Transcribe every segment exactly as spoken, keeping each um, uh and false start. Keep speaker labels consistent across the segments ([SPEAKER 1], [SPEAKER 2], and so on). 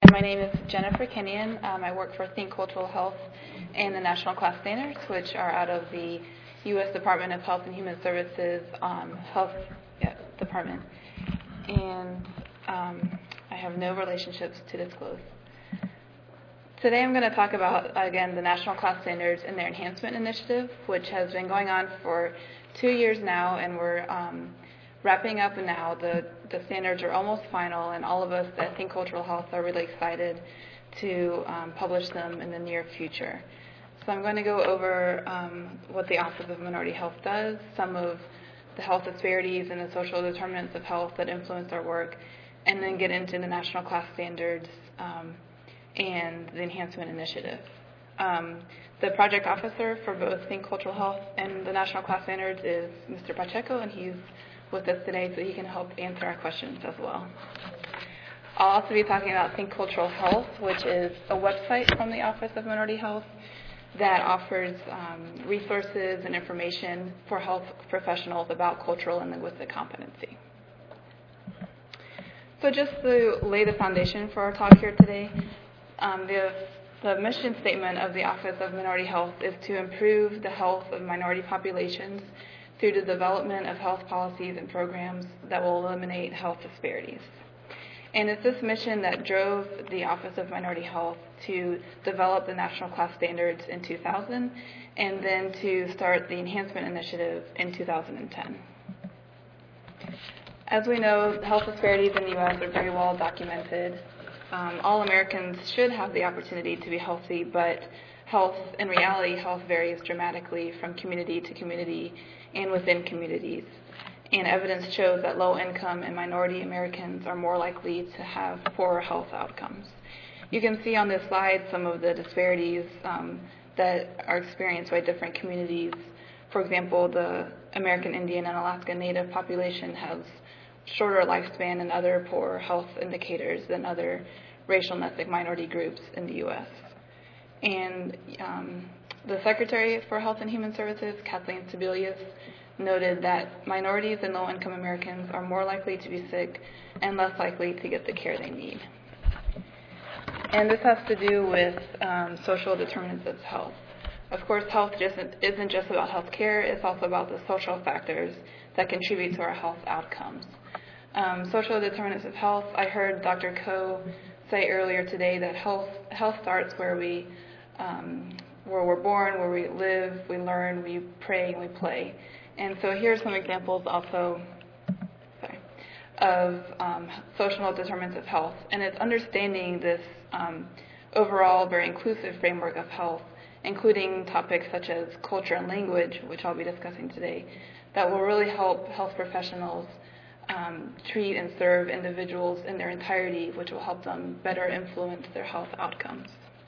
[SPEAKER 1] My name is Jennifer Kenyon. Um, I work for Think Cultural Health and the National Class Standards, which are out of the U S Department of Health and Human Services um, Health yeah, Department. And um, I have no relationships to disclose. Today I'm going to talk about, again, the National Class Standards and their Enhancement Initiative, which has been going on for two years now, and we're um, wrapping up now. The, the standards are almost final, and all of us at Think Cultural Health are really excited to um, publish them in the near future. So I'm going to go over um, what the Office of Minority Health does, some of the health disparities and the social determinants of health that influence our work, and then get into the National Class Standards um, and the Enhancement Initiative. Um, the project officer for both Think Cultural Health and the National Class Standards is Mister Pacheco, and he's with us today so he can help answer our questions as well. I'll also be talking about Think Cultural Health, which is a website from the Office of Minority Health that offers um, resources and information for health professionals about cultural and linguistic competency. So just to lay the foundation for our talk here today, um, the, the mission statement of the Office of Minority Health is to improve the health of minority populations through the development of health policies and programs that will eliminate health disparities. And it's this mission that drove the Office of Minority Health to develop the National Class Standards in two thousand and then to start the Enhancement Initiative in two thousand ten. As we know, health disparities in the U S are very well documented. Um, all Americans should have the opportunity to be healthy, but health, in reality, health varies dramatically from community to community and within communities. And evidence shows that low-income and minority Americans are more likely to have poorer health outcomes. You can see on this slide some of the disparities um, that are experienced by different communities. For example, the American Indian and Alaska Native population has shorter lifespan and other poor health indicators than other racial and ethnic minority groups in the U S. And um, the Secretary for Health and Human Services, Kathleen Sebelius, noted that minorities and low-income Americans are more likely to be sick and less likely to get the care they need. And this has to do with um, social determinants of health. Of course, health just isn't just about health care, it's also about the social factors that contribute to our health outcomes. Um, social determinants of health, I heard Doctor Ko say earlier today that health health starts where we um, where we're born, where we live, we learn, we pray, and we play. And so here are some examples also sorry, of um, social determinants of health. And it's understanding this um, overall very inclusive framework of health, including topics such as culture and language, which I'll be discussing today, that will really help health professionals um, treat and serve individuals in their entirety, which will help them better influence their health outcomes.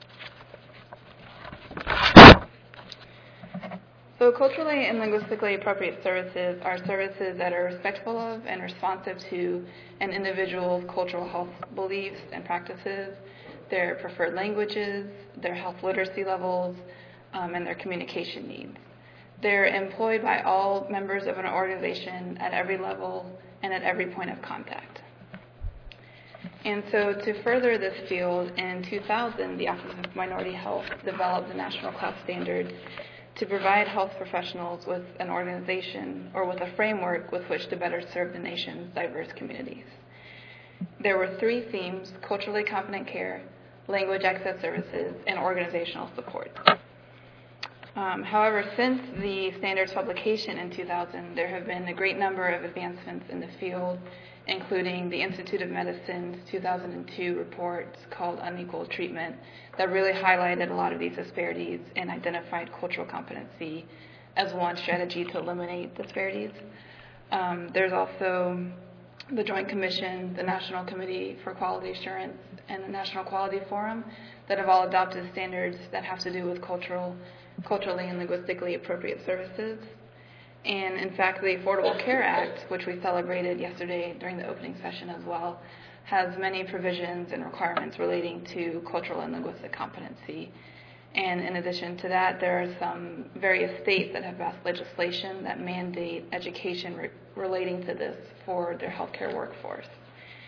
[SPEAKER 1] So culturally and linguistically appropriate services are services that are respectful of and responsive to an individual's cultural health beliefs and practices, their preferred languages, their health literacy levels, um, and their communication needs. They're employed by all members of an organization at every level and at every point of contact. And so to further this field, in two thousand, the Office of Minority Health developed the National Class Standards to provide health professionals with an organization or with a framework with which to better serve the nation's diverse communities. There were three themes: culturally competent care, language access services, and organizational support. Um, however, since the standards publication in two thousand, there have been a great number of advancements in the field, including the Institute of Medicine's two thousand two report called Unequal Treatment that really highlighted a lot of these disparities and identified cultural competency as one strategy to eliminate disparities. Um, there's also the Joint Commission, the National Committee for Quality Assurance, and the National Quality Forum that have all adopted standards that have to do with cultural, culturally and linguistically appropriate services. And in fact, the Affordable Care Act, which we celebrated yesterday during the opening session as well, has many provisions and requirements relating to cultural and linguistic competency. And in addition to that, there are some various states that have passed legislation that mandate education re- relating to this for their healthcare workforce.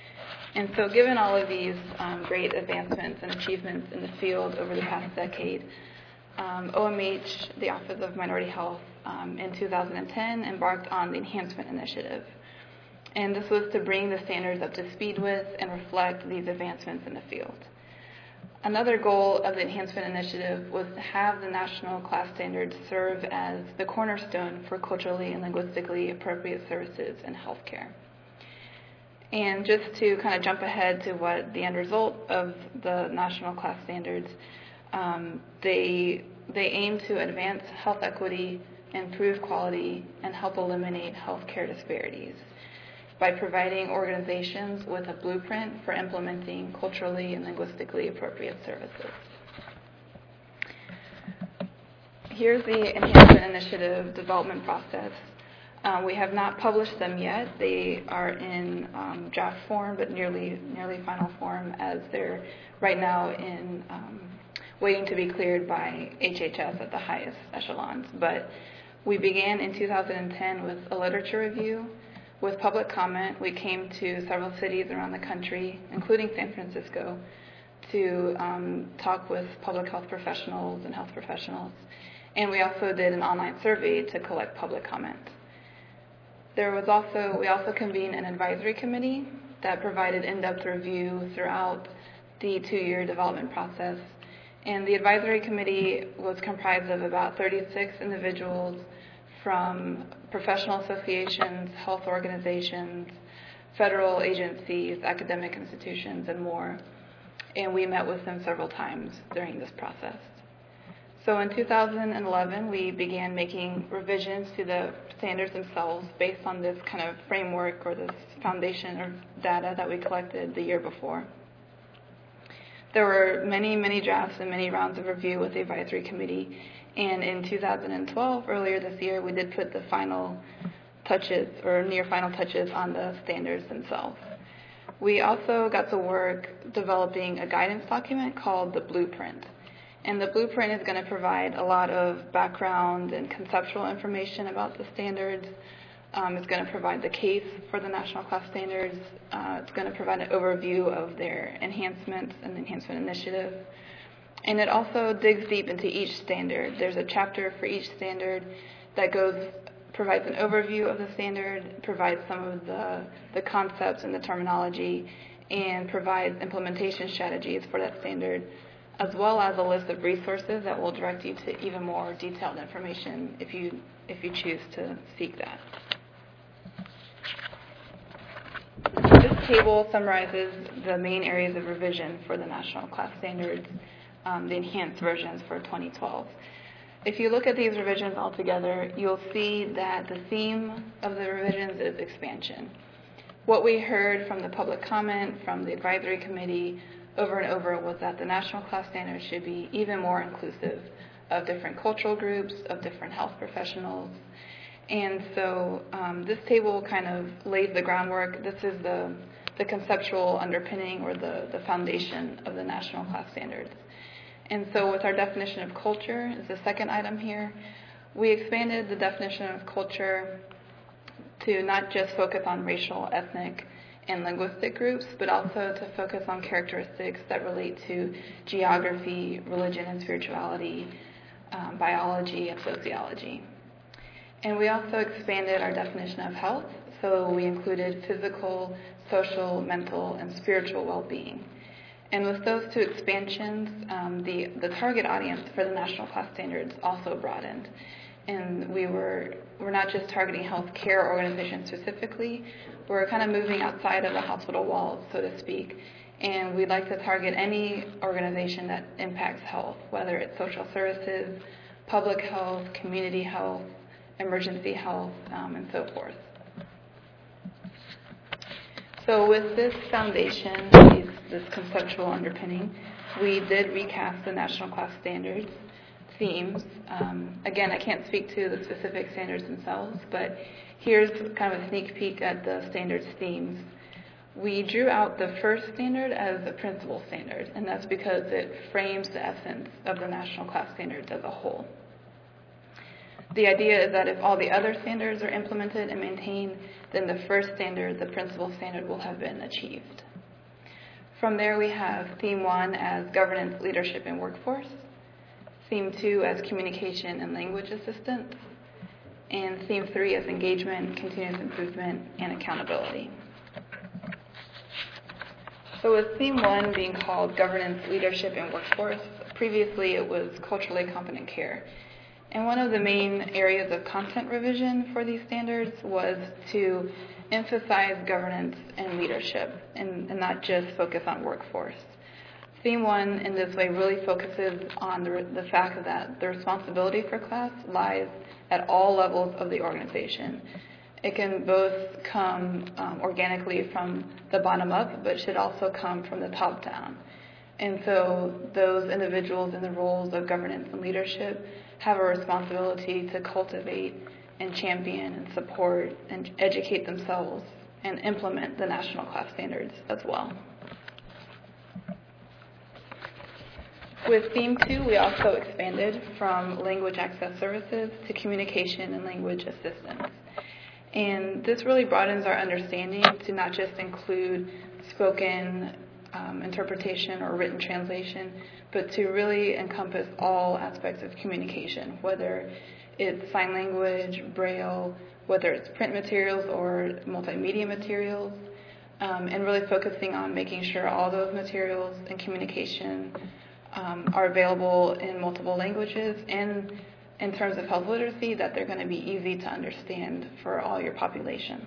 [SPEAKER 1] And so given all of these um, great advancements and achievements in the field over the past decade, um, O M H, the Office of Minority Health, um, in two thousand ten embarked on the Enhancement Initiative. And this was to bring the standards up to speed with and reflect these advancements in the field. Another goal of the Enhancement Initiative was to have the national class standards serve as the cornerstone for culturally and linguistically appropriate services in healthcare. And just to kind of jump ahead to what the end result of the national class standards, um, they, they aim to advance health equity, improve quality, and help eliminate healthcare disparities by providing organizations with a blueprint for implementing culturally and linguistically appropriate services. Here's the Enhancement Initiative development process. Um, we have not published them yet. They are in um, draft form, but nearly nearly final form, as they're right now in um, waiting to be cleared by H H S at the highest echelons. But we began in two thousand ten with a literature review. With public comment, we came to several cities around the country, including San Francisco, to um, talk with public health professionals and health professionals. And we also did an online survey to collect public comment. There was also, we also convened an advisory committee that provided in-depth review throughout the two-year development process. And the advisory committee was comprised of about thirty-six individuals from professional associations, health organizations, federal agencies, academic institutions, and more. And we met with them several times during this process. So in two thousand eleven, we began making revisions to the standards themselves based on this kind of framework or this foundation of data that we collected the year before. There were many, many drafts and many rounds of review with the advisory committee. And in two thousand twelve, earlier this year, we did put the final touches or near final touches on the standards themselves. We also got to work developing a guidance document called the Blueprint. And the Blueprint is going to provide a lot of background and conceptual information about the standards. Um, it's going to provide the case for the National Class Standards. Uh, it's going to provide an overview of their enhancements and the Enhancement Initiative. And it also digs deep into each standard. There's a chapter for each standard that goes, provides an overview of the standard, provides some of the, the concepts and the terminology, and provides implementation strategies for that standard, as well as a list of resources that will direct you to even more detailed information if you, if you choose to seek that. This table summarizes the main areas of revision for the National Class Standards, um, the enhanced versions for twenty twelve. If you look at these revisions all together, you'll see that the theme of the revisions is expansion. What we heard from the public comment, from the advisory committee, over and over was that the National Class Standards should be even more inclusive of different cultural groups, of different health professionals. And so um, this table kind of lays the groundwork. This is the, the conceptual underpinning or the, the foundation of the National Class Standards. And so with our definition of culture, is the second item here, we expanded the definition of culture to not just focus on racial, ethnic, and linguistic groups, but also to focus on characteristics that relate to geography, religion and spirituality, um, biology, and sociology. And we also expanded our definition of health, so we included physical, social, mental, and spiritual well-being. And with those two expansions, um, the, the target audience for the National Class Standards also broadened. And we were, we're not just targeting healthcare organizations specifically, we're kind of moving outside of the hospital walls, so to speak. And we'd like to target any organization that impacts health, whether it's social services, public health, community health, emergency health, um, and so forth. So with this foundation, these, this conceptual underpinning, we did recast the National Class Standards themes. Um, again, I can't speak to the specific standards themselves, but here's kind of a sneak peek at the standards themes. We drew out the first standard as a principal standard, and that's because it frames the essence of the National Class Standards as a whole. The idea is that if all the other standards are implemented and maintained, then the first standard, the principal standard, will have been achieved. From there, we have theme one as governance, leadership, and workforce, theme two as communication and language assistance, and theme three as engagement, continuous improvement, and accountability. So with theme one being called governance, leadership, and workforce, previously it was culturally competent care. And one of the main areas of content revision for these standards was to emphasize governance and leadership and, and not just focus on workforce. Theme one in this way really focuses on the, the fact that the responsibility for class lies at all levels of the organization. It can both come um, organically from the bottom up, but should also come from the top down. And so those individuals in the roles of governance and leadership have a responsibility to cultivate and champion and support and educate themselves and implement the national class standards as well. With theme two, we also expanded from language access services to communication and language assistance. And this really broadens our understanding to not just include spoken um, interpretation or written translation, but to really encompass all aspects of communication, whether it's sign language, braille, whether it's print materials or multimedia materials, um, and really focusing on making sure all those materials and communication um, are available in multiple languages, and in terms of health literacy, that they're going to be easy to understand for all your populations.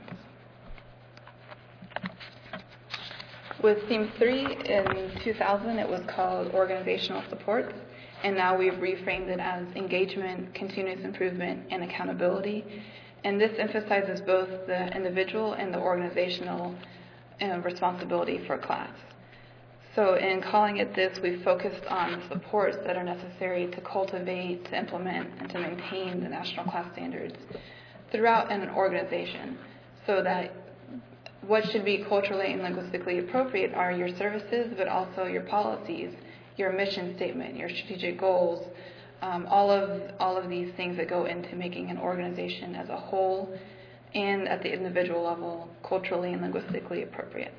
[SPEAKER 1] With theme three in two thousand, it was called organizational supports, and now we've reframed it as engagement, continuous improvement, and accountability. And this emphasizes both the individual and the organizational uh, responsibility for class. So in calling it this, we've focused on the supports that are necessary to cultivate, to implement, and to maintain the national class standards throughout an organization, so that what should be culturally and linguistically appropriate are your services, but also your policies, your mission statement, your strategic goals, um, all of all of these things that go into making an organization as a whole and at the individual level culturally and linguistically appropriate.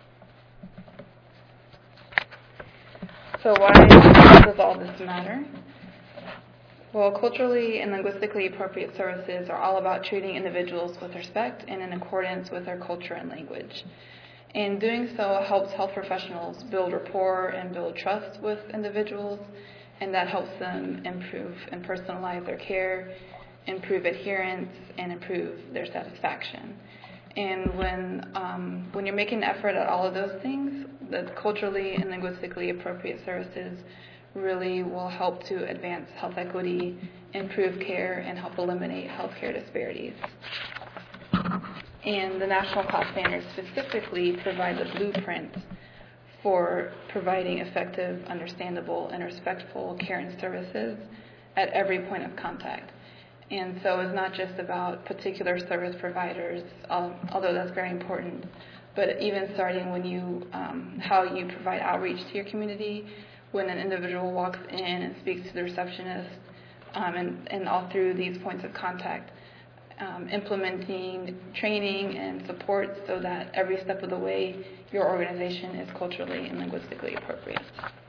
[SPEAKER 1] So why does all this matter? Well, culturally and linguistically appropriate services are all about treating individuals with respect and in accordance with their culture and language. And doing so helps health professionals build rapport and build trust with individuals, and that helps them improve and personalize their care, improve adherence, and improve their satisfaction. And when um, when you're making an effort at all of those things, the culturally and linguistically appropriate services really will help to advance health equity, improve care, and help eliminate healthcare disparities. And the national class standards specifically provide the blueprint for providing effective, understandable, and respectful care and services at every point of contact. And so it's not just about particular service providers, um, although that's very important, but even starting when you, um, how you provide outreach to your community, when an individual walks in and speaks to the receptionist, um, and, and all through these points of contact, um, implementing training and support so that every step of the way your organization is culturally and linguistically appropriate.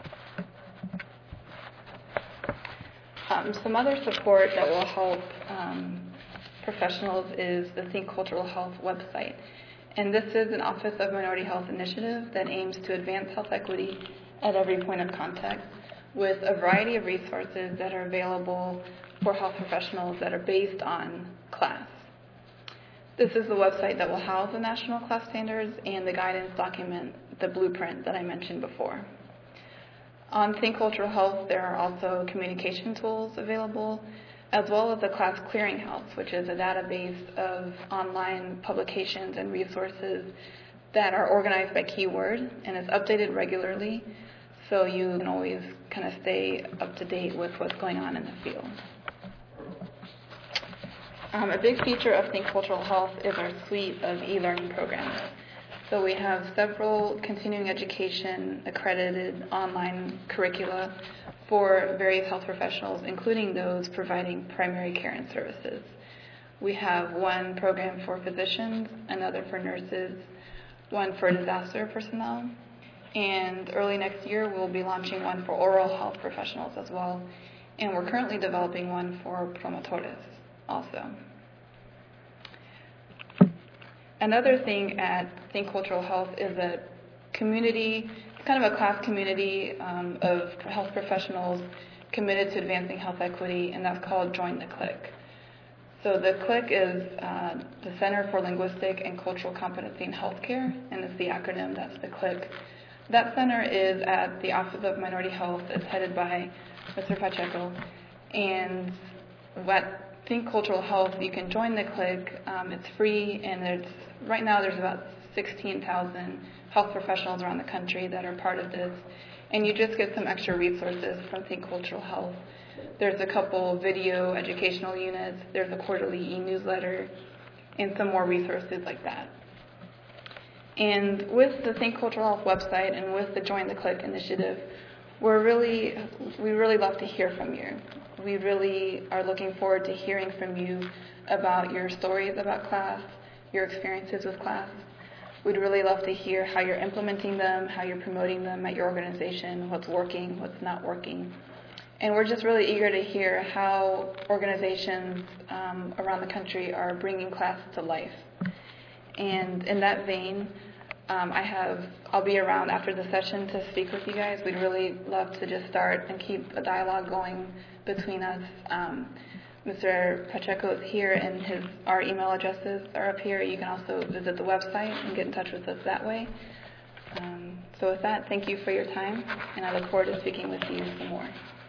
[SPEAKER 1] Um, some other support that will help um, professionals is the Think Cultural Health website. And this is an Office of Minority Health initiative that aims to advance health equity at every point of contact with a variety of resources that are available for health professionals that are based on class. This is the website that will house the national class standards and the guidance document, the blueprint that I mentioned before. On Think Cultural Health, there are also communication tools available, as well as the Class Clearinghouse, which is a database of online publications and resources that are organized by keyword and is updated regularly, so you can always kind of stay up to date with what's going on in the field. Um, a big feature of Think Cultural Health is our suite of e-learning programs. So we have several continuing education accredited online curricula for various health professionals, including those providing primary care and services. We have one program for physicians, another for nurses, one for disaster personnel, And early next year, we'll be launching one for oral health professionals as well. And we're currently developing one for promotores also. Another thing at Think Cultural Health is a community, it's kind of a class community um, of health professionals committed to advancing health equity, and that's called Join the Click. So the CLIC is uh, the Center for Linguistic and Cultural Competency in Healthcare, and it's the acronym, that's the CLIC. That center is at the Office of Minority Health. It's headed by Mister Pacheco. And at Think Cultural Health, you can join the CLIC. Um, it's free, and it's, right now there's about sixteen thousand health professionals around the country that are part of this. And you just get some extra resources from Think Cultural Health. There's a couple video educational units, there's a quarterly e-newsletter, and some more resources like that. And with the Think Cultural Health website and with the Join the Click initiative, we're really, we really love to hear from you. We really are looking forward to hearing from you about your stories about class, your experiences with class. We'd really love to hear how you're implementing them, how you're promoting them at your organization, what's working, what's not working. And we're just really eager to hear how organizations um, around the country are bringing class to life. And in that vein, um, I have, I'll be around after the session to speak with you guys. We'd really love to just start and keep a dialogue going between us. Um, Mister Pacheco is here, and his our email addresses are up here. You can also visit the website and get in touch with us that way. Um, so with that, thank you for your time, and I look forward to speaking with you some more.